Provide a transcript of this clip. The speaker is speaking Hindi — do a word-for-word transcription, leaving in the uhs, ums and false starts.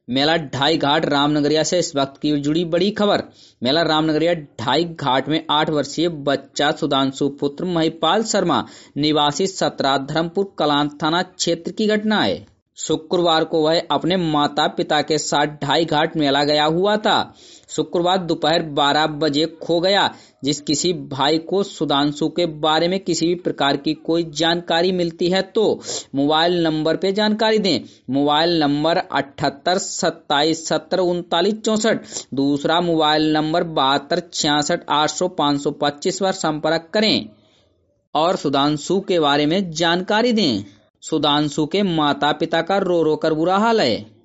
मेला ढाई घाट रामनगरिया से इस वक्त की जुड़ी बड़ी खबर। मेला रामनगरिया ढाई घाट में आठ वर्षीय बच्चा सुधांशु पुत्र महिपाल शर्मा निवासी सतरा धर्मपुर कलां थाना क्षेत्र की घटना है। शुक्रवार को वह अपने माता पिता के साथ ढाई घाट मेला गया हुआ था। शुक्रवार दोपहर बारह बजे खो गया। जिस किसी भाई को सुधांशु के बारे में किसी भी प्रकार की कोई जानकारी मिलती है तो मोबाइल नंबर पे जानकारी दें। मोबाइल नंबर अठहत्तर सत्ताईस सत्तर उनतालीस चौसठ। दूसरा मोबाइल नंबर बहत्तर छियासठ आठ सौ पाँच सौ पच्चीस पर संपर्क करें और सुधांशु के बारे में जानकारी दें। सुधांशु के माता पिता का रो रो कर बुरा हाल है।